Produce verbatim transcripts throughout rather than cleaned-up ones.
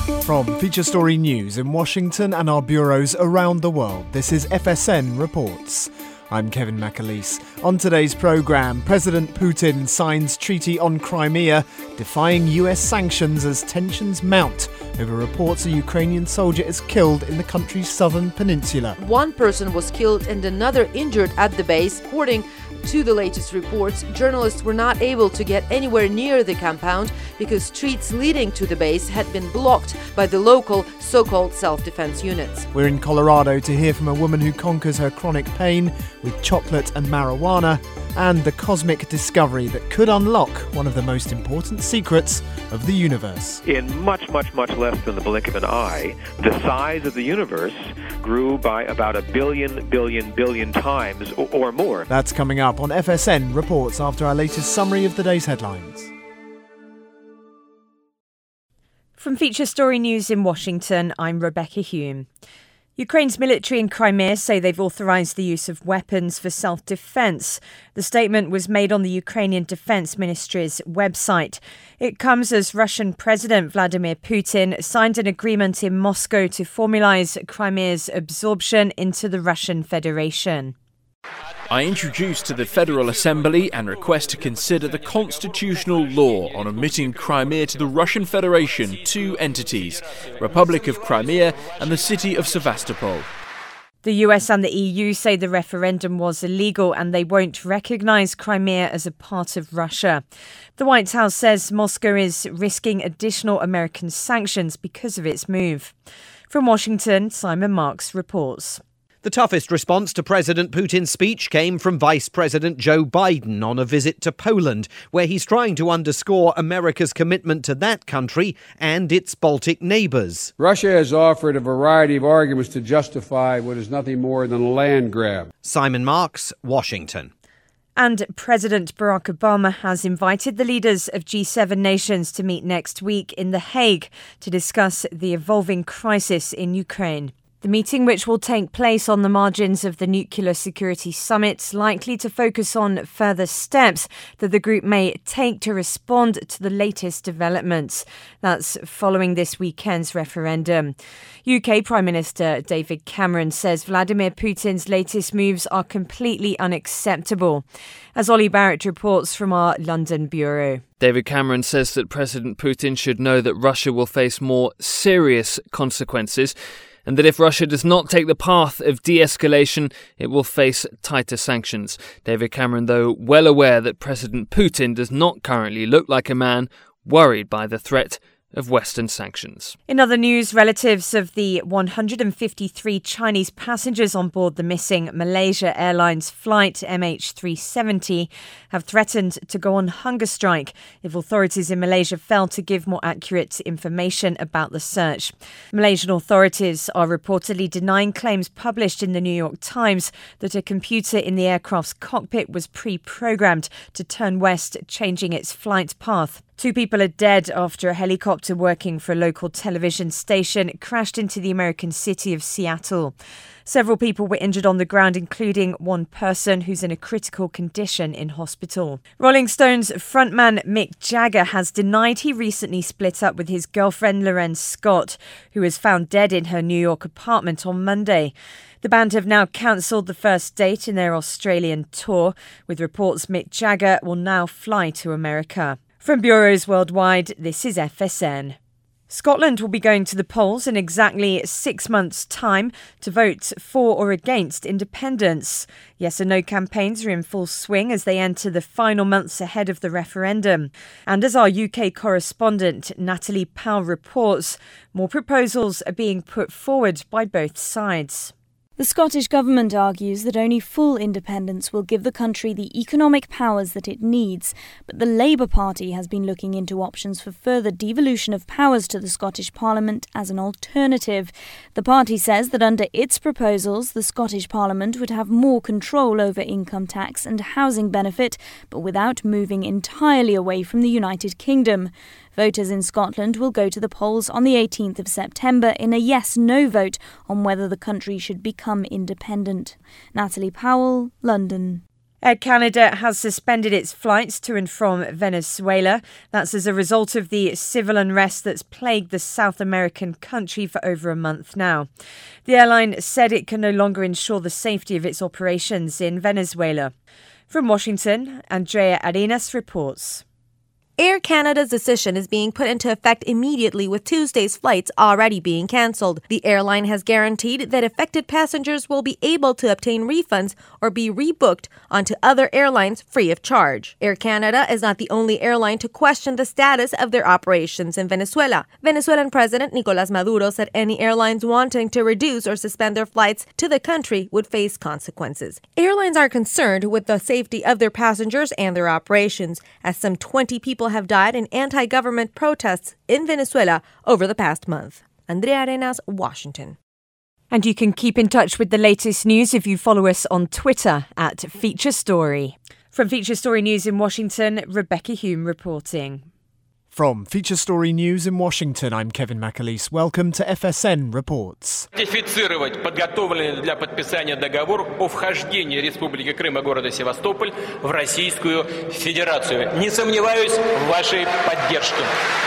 From Feature Story News in Washington and our bureaus around the world, this is F S N Reports. I'm Kevin McAleese. On today's programme, President Putin signs treaty on Crimea, defying U S sanctions as tensions mount over reports a Ukrainian soldier is killed in the country's southern peninsula. One person was killed and another injured at the base. According to the latest reports, journalists were not able to get anywhere near the compound because streets leading to the base had been blocked by the local so-called self-defense units. We're in Colorado to hear from a woman who conquers her chronic pain with chocolate and marijuana, and the cosmic discovery that could unlock one of the most important secrets of the universe. In much, much, much less than the blink of an eye, the size of the universe grew by about a billion, billion, billion times or, or more. That's coming up on F S N Reports after our latest summary of the day's headlines. From Feature Story News in Washington, I'm Rebecca Hume. Ukraine's military in Crimea say they've authorised the use of weapons for self-defence. The statement was made on the Ukrainian Defence Ministry's website. It comes as Russian President Vladimir Putin signed an agreement in Moscow to formalise Crimea's absorption into the Russian Federation. I introduce to the Federal Assembly and request to consider the constitutional law on admitting Crimea to the Russian Federation, two entities, Republic of Crimea and the city of Sevastopol. The U S and the E U say the referendum was illegal and they won't recognise Crimea as a part of Russia. The White House says Moscow is risking additional American sanctions because of its move. From Washington, Simon Marks reports. The toughest response to President Putin's speech came from Vice President Joe Biden on a visit to Poland, where he's trying to underscore America's commitment to that country and its Baltic neighbours. Russia has offered a variety of arguments to justify what is nothing more than a land grab. Simon Marks, Washington. And President Barack Obama has invited the leaders of G seven nations to meet next week in The Hague to discuss the evolving crisis in Ukraine. The meeting, which will take place on the margins of the Nuclear Security Summit, is likely to focus on further steps that the group may take to respond to the latest developments. That's following this weekend's referendum. U K Prime Minister David Cameron says Vladimir Putin's latest moves are completely unacceptable. As Ollie Barrett reports from our London bureau. David Cameron says that President Putin should know that Russia will face more serious consequences, and that if Russia does not take the path of de-escalation, it will face tighter sanctions. David Cameron, though, well aware that President Putin does not currently look like a man worried by the threat of Western sanctions. In other news, relatives of the one hundred fifty-three Chinese passengers on board the missing Malaysia Airlines flight M H three seventy have threatened to go on hunger strike if authorities in Malaysia fail to give more accurate information about the search. Malaysian authorities are reportedly denying claims published in the New York Times that a computer in the aircraft's cockpit was pre-programmed to turn west, changing its flight path. Two people are dead after a helicopter working for a local television station crashed into the American city of Seattle. Several people were injured on the ground, including one person who's in a critical condition in hospital. Rolling Stones frontman Mick Jagger has denied he recently split up with his girlfriend Lorenz Scott, who was found dead in her New York apartment on Monday. The band have now cancelled the first date in their Australian tour, with reports Mick Jagger will now fly to America. From bureaus worldwide, this is F S N. Scotland will be going to the polls in exactly six months' time to vote for or against independence. Yes and no campaigns are in full swing as they enter the final months ahead of the referendum. And as our U K correspondent Natalie Powell reports, more proposals are being put forward by both sides. The Scottish Government argues that only full independence will give the country the economic powers that it needs, but the Labour Party has been looking into options for further devolution of powers to the Scottish Parliament as an alternative. The party says that under its proposals, the Scottish Parliament would have more control over income tax and housing benefit, but without moving entirely away from the United Kingdom. Voters in Scotland will go to the polls on the eighteenth of September in a yes-no vote on whether the country should become independent. Natalie Powell, London. Air Canada has suspended its flights to and from Venezuela. That's as a result of the civil unrest that's plagued the South American country for over a month now. The airline said it can no longer ensure the safety of its operations in Venezuela. From Washington, Andrea Arenas reports. Air Canada's decision is being put into effect immediately, with Tuesday's flights already being cancelled. The airline has guaranteed that affected passengers will be able to obtain refunds or be rebooked onto other airlines free of charge. Air Canada is not the only airline to question the status of their operations in Venezuela. Venezuelan President Nicolás Maduro said any airlines wanting to reduce or suspend their flights to the country would face consequences. Airlines are concerned with the safety of their passengers and their operations, as some twenty people have died in anti-government protests in Venezuela over the past month. Andrea Arenas, Washington. And you can keep in touch with the latest news if you follow us on Twitter at Feature Story. From Feature Story News in Washington, Rebecca Hume reporting. From Feature Story News in Washington, I'm Kevin McAleese. Welcome to F S N Reports. Ратифицировать подготовленный для подписания договор о вхождении Республики Крым и города Севастополь в Российскую Федерацию. Не сомневаюсь в вашей поддержке.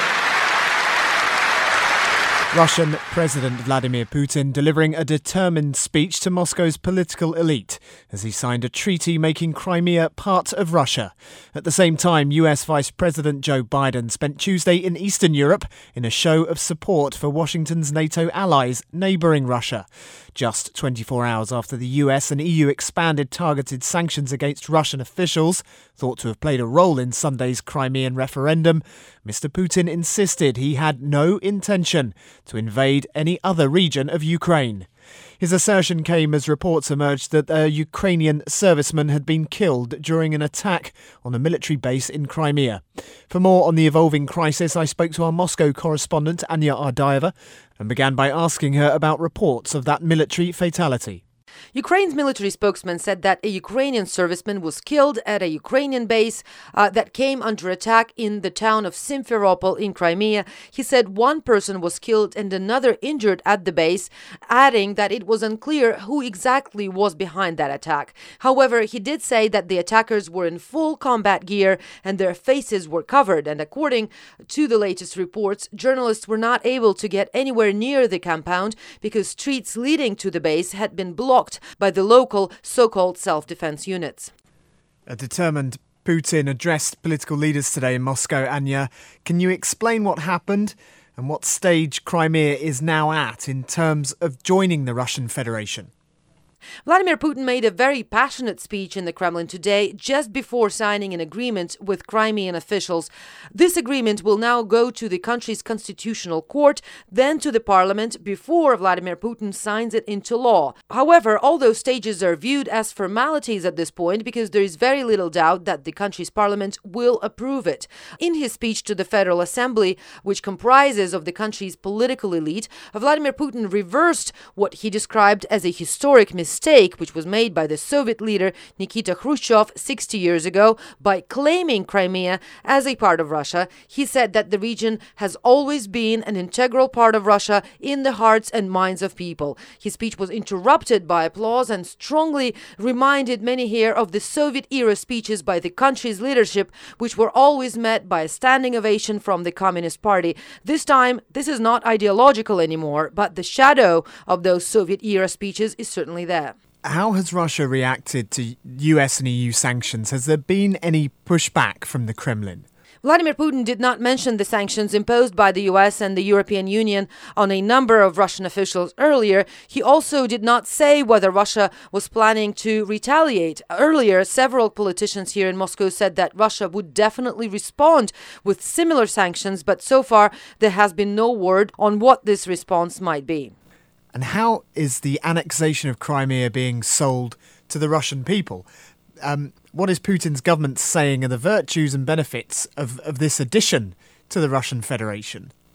Russian President Vladimir Putin delivering a determined speech to Moscow's political elite as he signed a treaty making Crimea part of Russia. At the same time, U S Vice President Joe Biden spent Tuesday in Eastern Europe in a show of support for Washington's NATO allies neighbouring Russia. Just twenty-four hours after the U S and E U expanded targeted sanctions against Russian officials thought to have played a role in Sunday's Crimean referendum, Mister Putin insisted he had no intention to invade any other region of Ukraine. His assertion came as reports emerged that a Ukrainian serviceman had been killed during an attack on a military base in Crimea. For more on the evolving crisis, I spoke to our Moscow correspondent Anya Ardayeva and began by asking her about reports of that military fatality. Ukraine's military spokesman said that a Ukrainian serviceman was killed at a Ukrainian base uh, that came under attack in the town of Simferopol in Crimea. He said one person was killed and another injured at the base, adding that it was unclear who exactly was behind that attack. However, he did say that the attackers were in full combat gear and their faces were covered. And according to the latest reports, journalists were not able to get anywhere near the compound because streets leading to the base had been blocked by the local so-called self-defense units. A determined Putin addressed political leaders today in Moscow. Anya, can you explain what happened and what stage Crimea is now at in terms of joining the Russian Federation? Vladimir Putin made a very passionate speech in the Kremlin today, just before signing an agreement with Crimean officials. This agreement will now go to the country's constitutional court, then to the parliament, before Vladimir Putin signs it into law. However, all those stages are viewed as formalities at this point because there is very little doubt that the country's parliament will approve it. In his speech to the Federal Assembly, which comprises of the country's political elite, Vladimir Putin reversed what he described as a historic mistake. mistake which was made by the Soviet leader Nikita Khrushchev sixty years ago by claiming Crimea as a part of Russia. He said that the region has always been an integral part of Russia in the hearts and minds of people. His speech was interrupted by applause and strongly reminded many here of the Soviet-era speeches by the country's leadership, which were always met by a standing ovation from the Communist Party. This time, this is not ideological anymore, but the shadow of those Soviet-era speeches is certainly there. How has Russia reacted to U S and E U sanctions? Has there been any pushback from the Kremlin? Vladimir Putin did not mention the sanctions imposed by the U S and the European Union on a number of Russian officials earlier. He also did not say whether Russia was planning to retaliate. Earlier, several politicians here in Moscow said that Russia would definitely respond with similar sanctions, but so far there has been no word on what this response might be. And how is the annexation of Crimea being sold to the Russian people? Um, what is Putin's government saying are the virtues and benefits of, of this addition to the Russian Federation?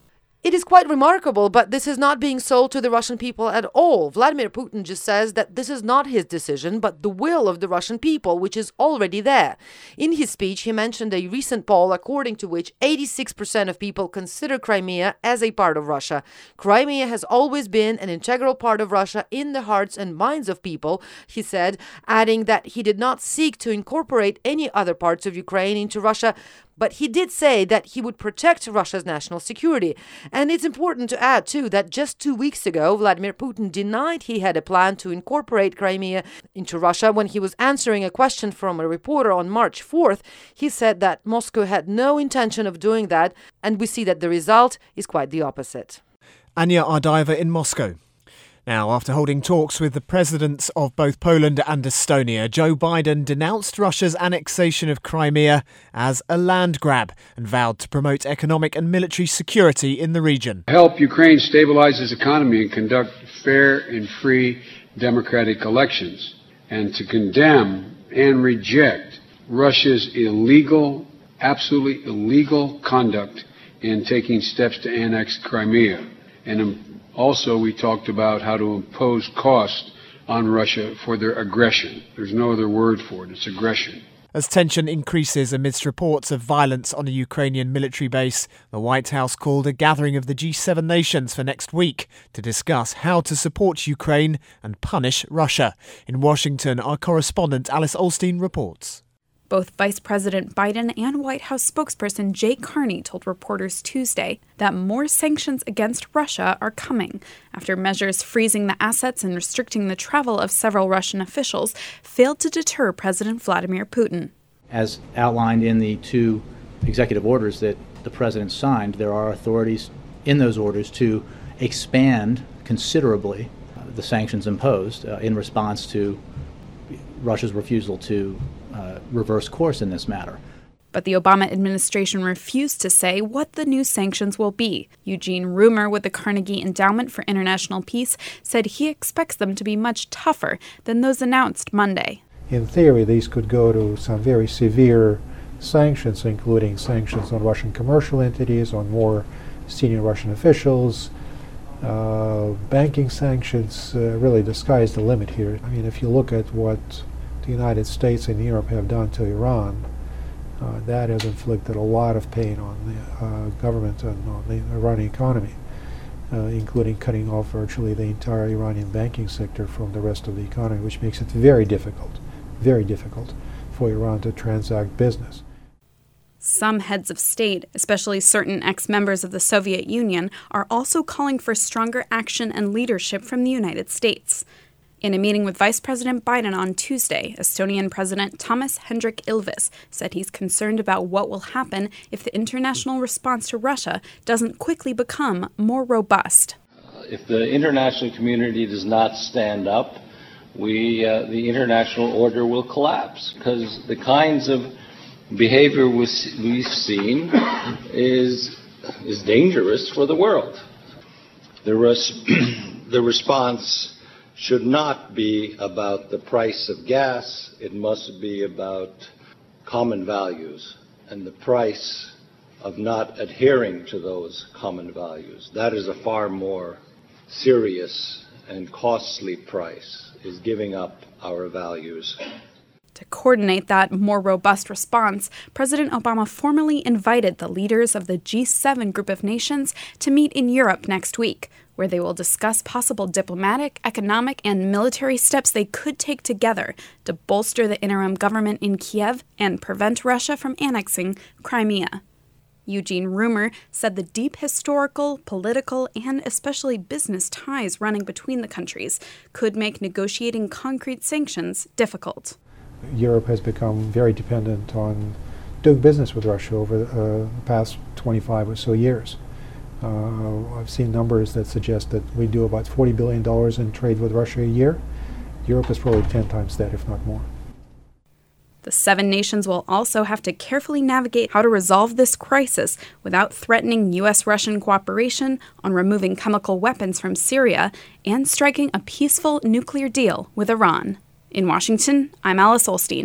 It is quite remarkable, but this is not being sold to the Russian people at all. Vladimir Putin just says that this is not his decision, but the will of the Russian people, which is already there. In his speech, he mentioned a recent poll according to which eighty-six percent of people consider Crimea as a part of Russia. Crimea has always been an integral part of Russia in the hearts and minds of people, he said, adding that he did not seek to incorporate any other parts of Ukraine into Russia, but he did say that he would protect Russia's national security. And it's important to add, too, that just two weeks ago, Vladimir Putin denied he had a plan to incorporate Crimea into Russia. When he was answering a question from a reporter on March fourth, he said that Moscow had no intention of doing that, and we see that the result is quite the opposite. Anya Ardaiva in Moscow. Now, after holding talks with the presidents of both Poland and Estonia, Joe Biden denounced Russia's annexation of Crimea as a land grab and vowed to promote economic and military security in the region. Help Ukraine stabilize its economy and conduct fair and free democratic elections, and to condemn and reject Russia's illegal, absolutely illegal conduct in taking steps to annex Crimea. And also, we talked about how to impose cost on Russia for their aggression. There's no other word for it. It's aggression. As tension increases amidst reports of violence on a Ukrainian military base, the White House called a gathering of the G seven nations for next week to discuss how to support Ukraine and punish Russia. In Washington, our correspondent Alice Olstein reports. Both Vice President Biden and White House spokesperson Jay Carney told reporters Tuesday that more sanctions against Russia are coming after measures freezing the assets and restricting the travel of several Russian officials failed to deter President Vladimir Putin. As outlined in the two executive orders that the president signed, there are authorities in those orders to expand considerably the sanctions imposed uh, in response to Russia's refusal to Uh, reverse course in this matter. But the Obama administration refused to say what the new sanctions will be. Eugene Rumer with the Carnegie Endowment for International Peace said he expects them to be much tougher than those announced Monday. In theory, these could go to some very severe sanctions, including sanctions on Russian commercial entities, on more senior Russian officials, uh, banking sanctions. Uh, really, the sky's the limit here. I mean, if you look at what the United States and Europe have done to Iran, uh, that has inflicted a lot of pain on the uh, government and on the Iranian economy, uh, including cutting off virtually the entire Iranian banking sector from the rest of the economy, which makes it very difficult, very difficult for Iran to transact business. Some heads of state, especially certain ex-members of the Soviet Union, are also calling for stronger action and leadership from the United States. In a meeting with Vice President Biden on Tuesday, Estonian President Toomas Hendrik Ilves said he's concerned about what will happen if the international response to Russia doesn't quickly become more robust. If the international community does not stand up, we, uh, the international order will collapse, because the kinds of behavior we've seen is, is dangerous for the world. The, res- the response should not be about the price of gas. It must be about common values and the price of not adhering to those common values. That is a far more serious and costly price, is giving up our values. To coordinate that more robust response, President Obama formally invited the leaders of the G seven group of nations to meet in Europe next week, where they will discuss possible diplomatic, economic, and military steps they could take together to bolster the interim government in Kiev and prevent Russia from annexing Crimea. Eugene Rumer said the deep historical, political, and especially business ties running between the countries could make negotiating concrete sanctions difficult. Europe has become very dependent on doing business with Russia over uh, the past twenty-five or so years. Uh, I've seen numbers that suggest that we do about forty billion dollars in trade with Russia a year. Europe is probably ten times that, if not more. The seven nations will also have to carefully navigate how to resolve this crisis without threatening U S-Russian cooperation on removing chemical weapons from Syria and striking a peaceful nuclear deal with Iran. In Washington, I'm Alice Olstein.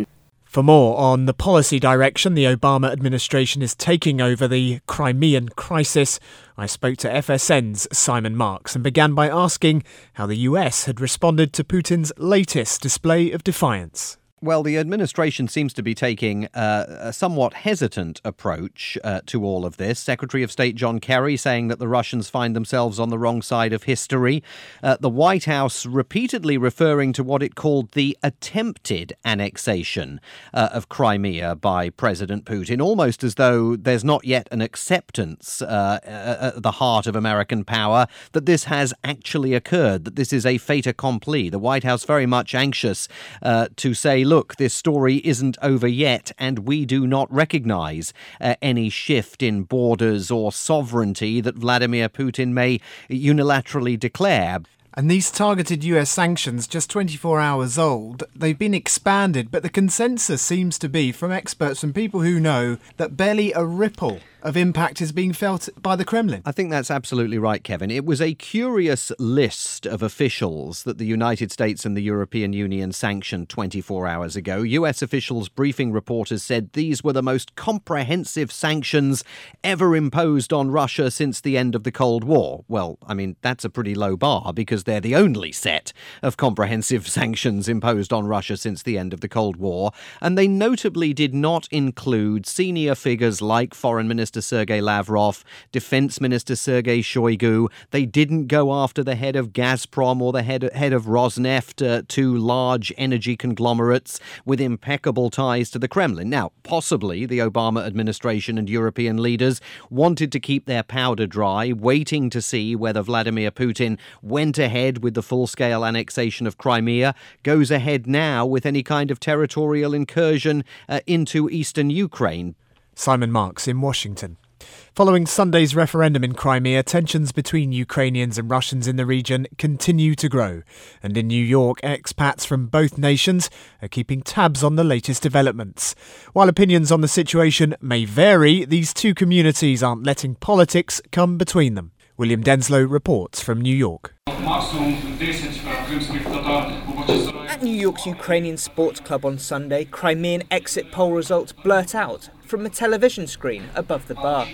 For more on the policy direction the Obama administration is taking over the Crimean crisis, I spoke to F S N's Simon Marks and began by asking how the U S had responded to Putin's latest display of defiance. Well, the administration seems to be taking uh, a somewhat hesitant approach uh, to all of this. Secretary of State John Kerry saying that the Russians find themselves on the wrong side of history. Uh, the White House repeatedly referring to what it called the attempted annexation uh, of Crimea by President Putin, almost as though there's not yet an acceptance uh, at the heart of American power that this has actually occurred, that this is a fait accompli. The White House very much anxious uh, to say, look, this story isn't over yet, and we do not recognize uh, any shift in borders or sovereignty that Vladimir Putin may unilaterally declare. And these targeted U S sanctions, just twenty-four hours old, they've been expanded, but the consensus seems to be, from experts and people who know, that barely a ripple of impact is being felt by the Kremlin. I think that's absolutely right, Kevin. It was a curious list of officials that the United States and the European Union sanctioned twenty-four hours ago. U S officials briefing reporters said these were the most comprehensive sanctions ever imposed on Russia since the end of the Cold War. Well, I mean, that's a pretty low bar because they're the only set of comprehensive sanctions imposed on Russia since the end of the Cold War. And they notably did not include senior figures like Foreign Minister Sergei Lavrov, Defense Minister Sergei Shoigu. They didn't go after the head of Gazprom or the head, head of Rosneft, uh, two large energy conglomerates with impeccable ties to the Kremlin. Now, possibly the Obama administration and European leaders wanted to keep their powder dry, waiting to see whether Vladimir Putin went ahead with the full-scale annexation of Crimea, goes ahead now with any kind of territorial incursion uh, into eastern Ukraine. Simon Marks in Washington. Following Sunday's referendum in Crimea, tensions between Ukrainians and Russians in the region continue to grow. And in New York, expats from both nations are keeping tabs on the latest developments. While opinions on the situation may vary, these two communities aren't letting politics come between them. William Denslow reports from New York. At New York's Ukrainian Sports Club on Sunday, Crimean exit poll results blurt out from a television screen above the bar.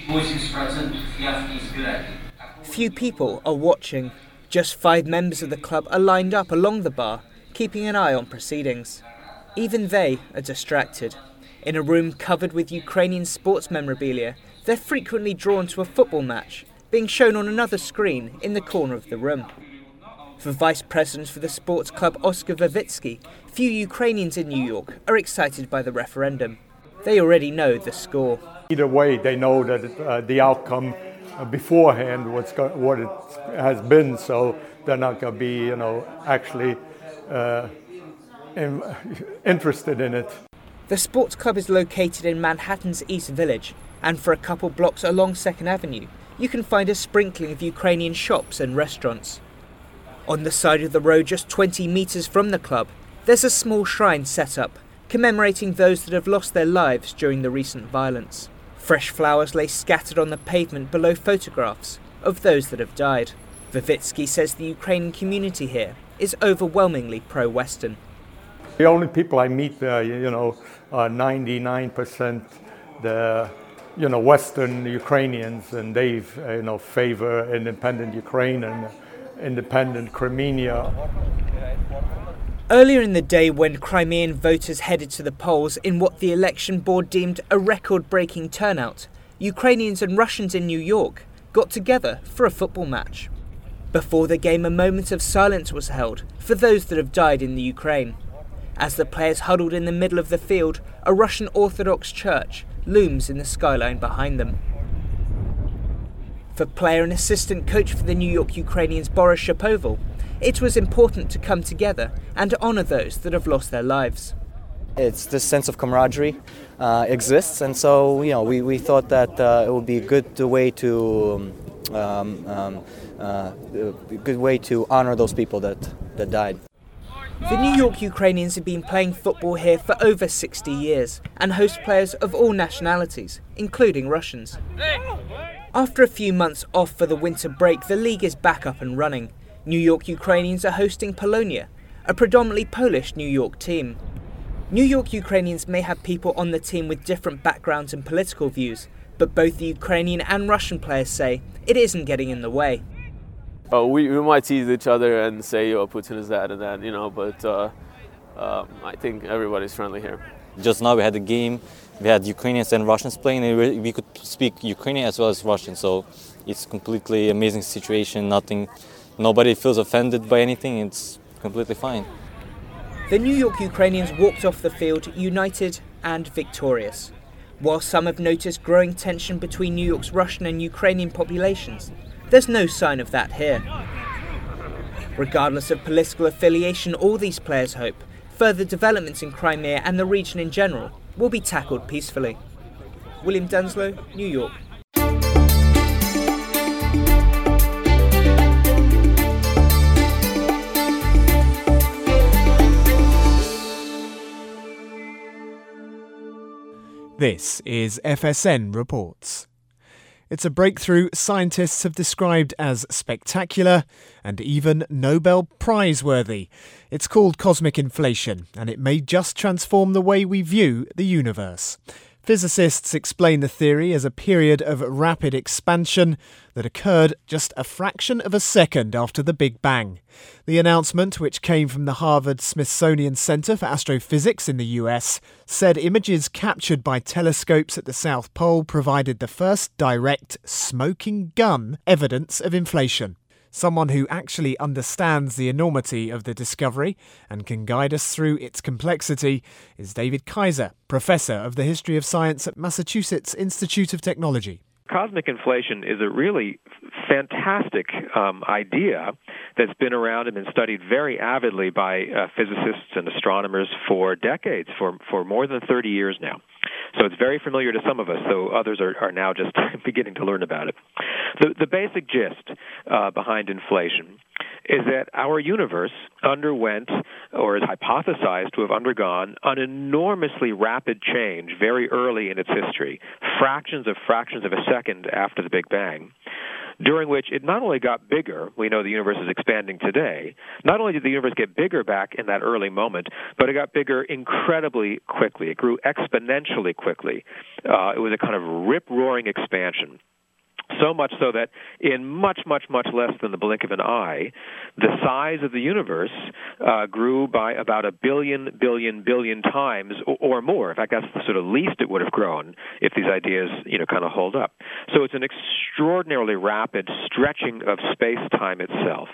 Few people are watching. Just five members of the club are lined up along the bar, keeping an eye on proceedings. Even they are distracted. In a room covered with Ukrainian sports memorabilia, they're frequently drawn to a football match, being shown on another screen in the corner of the room. For Vice President for the sports club Oskar Vervitsky, few Ukrainians in New York are excited by the referendum. They already know the score. Either way, they know that it, uh, the outcome uh, beforehand, what's go- what it has been, so they're not going to be, you know, actually uh, in- interested in it. The sports club is located in Manhattan's East Village, and for a couple blocks along Second Avenue, you can find a sprinkling of Ukrainian shops and restaurants. On the side of the road just twenty metres from the club, there's a small shrine set up, commemorating those that have lost their lives during the recent violence. Fresh flowers lay scattered on the pavement below photographs of those that have died. Vervitsky says the Ukrainian community here is overwhelmingly pro-Western. The only people I meet there, you know, are ninety-nine percent the, you know, Western Ukrainians, and they, you know, favor independent Ukraine and independent Crimea. Earlier in the day, when Crimean voters headed to the polls in what the election board deemed a record-breaking turnout, Ukrainians and Russians in New York got together for a football match. Before the game, a moment of silence was held for those that have died in the Ukraine. As the players huddled in the middle of the field, a Russian Orthodox church looms in the skyline behind them. For player and assistant coach for the New York Ukrainians Boris Shapoval, it was important to come together and honour those that have lost their lives. It's this sense of camaraderie uh, exists, and so you know we, we thought that uh, it would be a good way to um, um, uh, a good way to honour those people that, that died. The New York Ukrainians have been playing football here for over sixty years and host players of all nationalities, including Russians. After a few months off for the winter break, the league is back up and running. New York Ukrainians are hosting Polonia, a predominantly Polish New York team. New York Ukrainians may have people on the team with different backgrounds and political views, but both the Ukrainian and Russian players say it isn't getting in the way. Oh, we, we might tease each other and say, oh, Putin is that and that, you know, but uh, uh, I think everybody's friendly here. Just now we had a game, we had Ukrainians and Russians playing, and we could speak Ukrainian as well as Russian, so it's completely amazing situation, nothing, nobody feels offended by anything, it's completely fine. The New York Ukrainians walked off the field united and victorious. While some have noticed growing tension between New York's Russian and Ukrainian populations, there's no sign of that here. Regardless of political affiliation, all these players hope further developments in Crimea and the region in general will be tackled peacefully. William Dunslow, New York. This is F S N Reports. It's a breakthrough scientists have described as spectacular and even Nobel Prize worthy. It's called cosmic inflation, and it may just transform the way we view the universe. Physicists explain the theory as a period of rapid expansion that occurred just a fraction of a second after the Big Bang. The announcement, which came from the Harvard-Smithsonian Center for Astrophysics in the U S, said images captured by telescopes at the South Pole provided the first direct smoking gun evidence of inflation. Someone who actually understands the enormity of the discovery and can guide us through its complexity is David Kaiser, Professor of the History of Science at Massachusetts Institute of Technology. Cosmic inflation is a really fantastic um, idea that's been around and been studied very avidly by uh, physicists and astronomers for decades, for, for more than thirty years now. So it's very familiar to some of us, though others are, are now just beginning to learn about it. The, the basic gist uh, behind inflation is that our universe underwent, or is hypothesized to have undergone, an enormously rapid change very early in its history, fractions of fractions of a second after the Big Bang, during which it not only got bigger, we know the universe is expanding today, not only did the universe get bigger back in that early moment, but it got bigger incredibly quickly. It grew exponentially quickly. Uh, it was a kind of rip-roaring expansion. So much so that in much, much, much less than the blink of an eye, the size of the universe uh, grew by about a billion, billion, billion times or, or more. In fact, that's the sort of least it would have grown if these ideas, you know, kind of hold up. So it's an extraordinarily rapid stretching of space-time itself.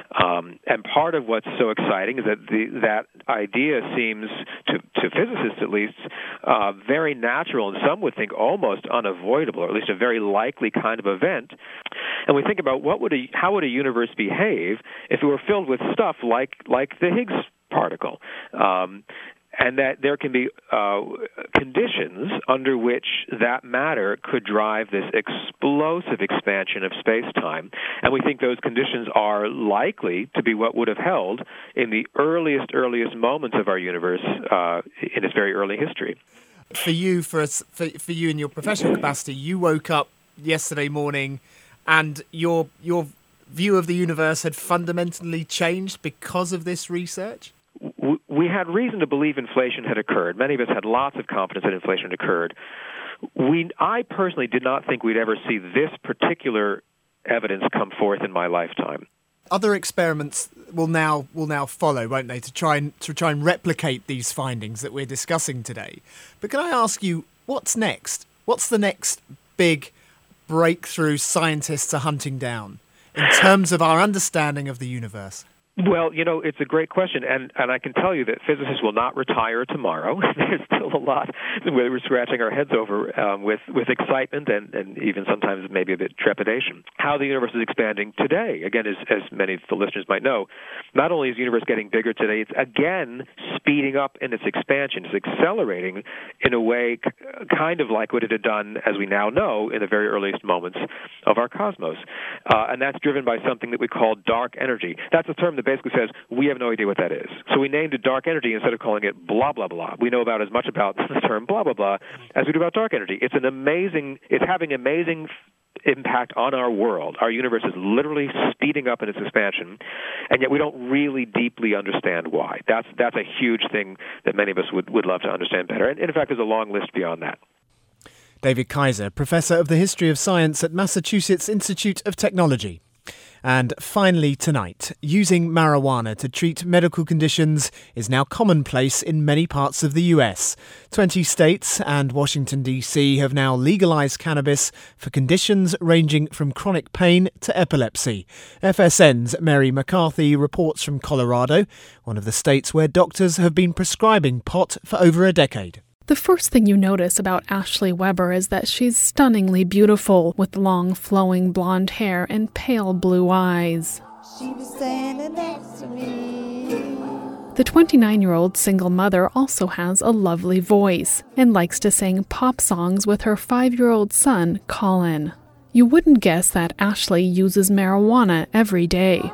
Um, and part of what's so exciting is that the, that idea seems, to, to physicists at least, uh, very natural, and some would think almost unavoidable, or at least a very likely kind of event. And we think about what would a, how would a universe behave if it were filled with stuff like like the Higgs particle, um, and that there can be uh, conditions under which that matter could drive this explosive expansion of space-time. And we think those conditions are likely to be what would have held in the earliest, earliest moments of our universe uh, in its very early history. For you, for, us, for for you in your professional capacity, you woke up yesterday morning and your your view of the universe had fundamentally changed because of this research? We had reason to believe inflation had occurred. Many of us had lots of confidence that inflation had occurred. We, I personally did not think we'd ever see this particular evidence come forth in my lifetime. Other experiments will now will now follow, won't they, to try and to try and replicate these findings that we're discussing today. But can I ask you, what's next? What's the next big breakthrough scientists are hunting down in terms of our understanding of the universe? Well, you know, it's a great question, and, and I can tell you that physicists will not retire tomorrow. There's still a lot that we're scratching our heads over um, with, with excitement and, and even sometimes maybe a bit trepidation. How the universe is expanding today, again, as, as many of the listeners might know, not only is the universe getting bigger today, it's again speeding up in its expansion. It's accelerating in a way c- kind of like what it had done, as we now know, in the very earliest moments of our cosmos. Uh, and that's driven by something that we call dark energy. That's a term that basically says we have no idea what that is. So we named it dark energy instead of calling it blah, blah, blah. We know about as much about the term blah, blah, blah as we do about dark energy. It's an amazing, it's having amazing impact on our world. Our universe is literally speeding up in its expansion, and yet we don't really deeply understand why. That's that's a huge thing that many of us would, would love to understand better. And in fact, there's a long list beyond that. David Kaiser, Professor of the History of Science at Massachusetts Institute of Technology. And finally tonight, using marijuana to treat medical conditions is now commonplace in many parts of the U S. twenty states and Washington, D C have now legalized cannabis for conditions ranging from chronic pain to epilepsy. F S N's Mary McCarthy reports from Colorado, one of the states where doctors have been prescribing pot for over a decade. The first thing you notice about Ashley Weber is that she's stunningly beautiful, with long, flowing blonde hair and pale blue eyes. She was standing next to me. The twenty-nine-year-old single mother also has a lovely voice and likes to sing pop songs with her five-year-old son, Colin. You wouldn't guess that Ashley uses marijuana every day.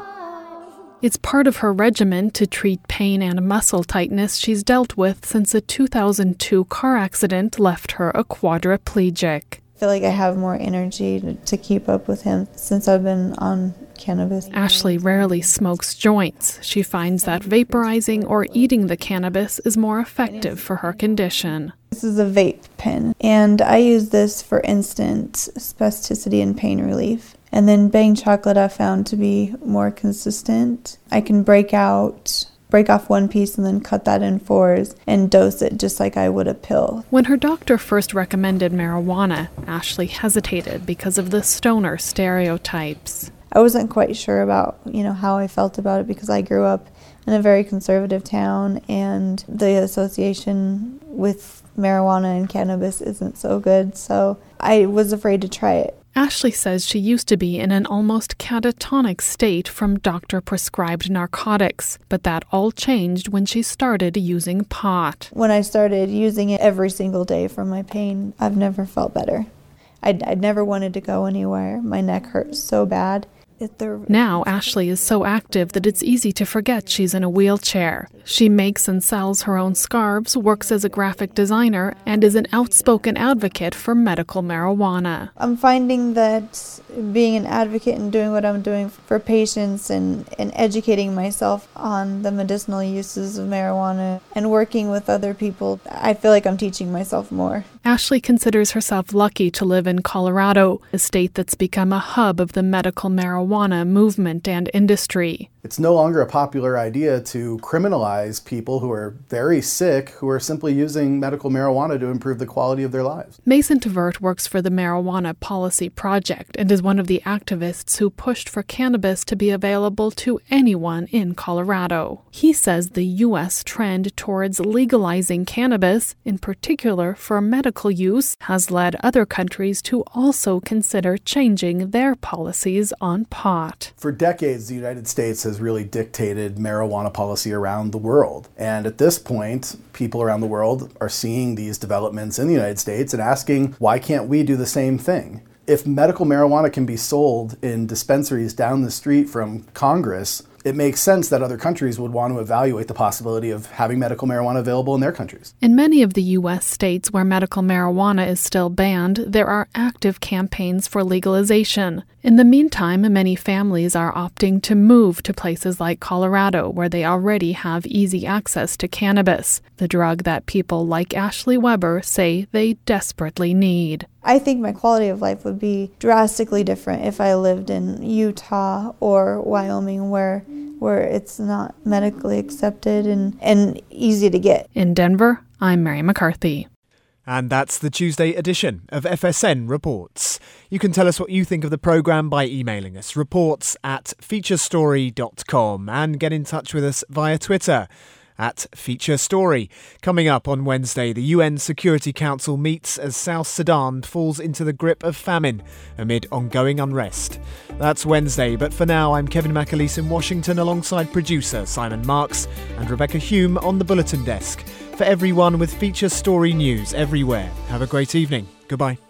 It's part of her regimen to treat pain and muscle tightness she's dealt with since a two thousand two car accident left her a quadriplegic. I feel like I have more energy to, to keep up with him since I've been on cannabis. Ashley rarely smokes joints. She finds that vaporizing or eating the cannabis is more effective for her condition. This is a vape pen, and I use this for instant spasticity and pain relief. And then Bang Chocolate I found to be more consistent. I can break out, break off one piece and then cut that in fours and dose it just like I would a pill. When her doctor first recommended marijuana, Ashley hesitated because of the stoner stereotypes. I wasn't quite sure about, you know, how I felt about it because I grew up in a very conservative town and the association with marijuana and cannabis isn't so good, so I was afraid to try it. Ashley says she used to be in an almost catatonic state from doctor-prescribed narcotics, but that all changed when she started using pot. When I started using it every single day for my pain, I've never felt better. I'd, I'd never wanted to go anywhere. My neck hurt so bad. Now, Ashley is so active that it's easy to forget she's in a wheelchair. She makes and sells her own scarves, works as a graphic designer, and is an outspoken advocate for medical marijuana. I'm finding that being an advocate and doing what I'm doing for patients and, and educating myself on the medicinal uses of marijuana and working with other people, I feel like I'm teaching myself more. Ashley considers herself lucky to live in Colorado, a state that's become a hub of the medical marijuana movement and industry. It's no longer a popular idea to criminalize people who are very sick, who are simply using medical marijuana to improve the quality of their lives. Mason Tvert works for the Marijuana Policy Project and is one of the activists who pushed for cannabis to be available to anyone in Colorado. He says the U S trend towards legalizing cannabis, in particular for medical use, has led other countries to also consider changing their policies on pot. For decades, the United States has really dictated marijuana policy around the world. And at this point, people around the world are seeing these developments in the United States and asking, why can't we do the same thing? If medical marijuana can be sold in dispensaries down the street from Congress, it makes sense that other countries would want to evaluate the possibility of having medical marijuana available in their countries. In many of the U S states where medical marijuana is still banned, there are active campaigns for legalization. In the meantime, many families are opting to move to places like Colorado, where they already have easy access to cannabis, the drug that people like Ashley Weber say they desperately need. I think my quality of life would be drastically different if I lived in Utah or Wyoming, where where it's not medically accepted and, and easy to get. In Denver, I'm Mary McCarthy. And that's the Tuesday edition of F S N Reports. You can tell us what you think of the programme by emailing us, reports at featurestory dot com, and get in touch with us via Twitter at Feature Story. Coming up on Wednesday, the U N Security Council meets as South Sudan falls into the grip of famine amid ongoing unrest. That's Wednesday, but for now, I'm Kevin McAleese in Washington alongside producer Simon Marks and Rebecca Hume on the Bulletin Desk. For everyone with Feature Story news everywhere, have a great evening. Goodbye.